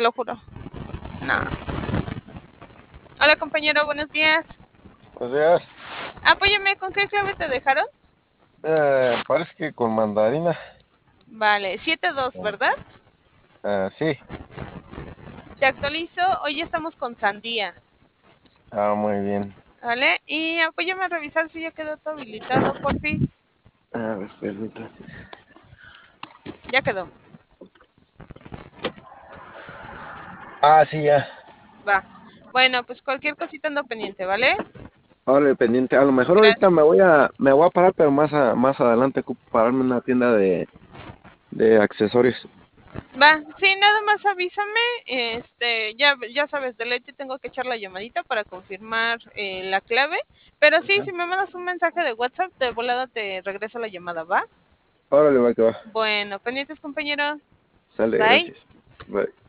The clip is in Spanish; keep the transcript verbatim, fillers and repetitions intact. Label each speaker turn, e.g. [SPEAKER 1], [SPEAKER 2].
[SPEAKER 1] lo juro. No. Hola, compañero, buenos días.
[SPEAKER 2] Buenos días.
[SPEAKER 1] Apóyame, ¿con qué clave te dejaron?
[SPEAKER 2] Eh, parece que con mandarina.
[SPEAKER 1] Vale, siete dos, ¿verdad?
[SPEAKER 2] Ah, sí.
[SPEAKER 1] Te actualizo, hoy estamos con sandía.
[SPEAKER 2] Ah, muy bien.
[SPEAKER 1] ¿Vale? Y apóyame a revisar si ya quedó todo habilitado, por fin.
[SPEAKER 2] A ver, permítame.
[SPEAKER 1] Ya quedó.
[SPEAKER 2] Ah, sí, ya.
[SPEAKER 1] Va. Bueno, pues cualquier cosita ando pendiente, ¿vale?
[SPEAKER 2] Ahora pendiente. A lo mejor ahorita
[SPEAKER 1] Gracias.
[SPEAKER 2] me voy a, me voy a parar, pero más, a- más adelante ocupo pararme en una tienda de, de accesorios.
[SPEAKER 1] Va, sí, nada más avísame, este, ya, ya sabes, de ley te tengo que echar la llamadita para confirmar eh, la clave, pero sí,
[SPEAKER 2] Ajá.
[SPEAKER 1] si me mandas un mensaje de WhatsApp, de volada te regreso la llamada, ¿va?
[SPEAKER 2] Órale, va que va.
[SPEAKER 1] Bueno, pendientes, compañero.
[SPEAKER 2] Sale,
[SPEAKER 1] Bye.
[SPEAKER 2] gracias. Bye.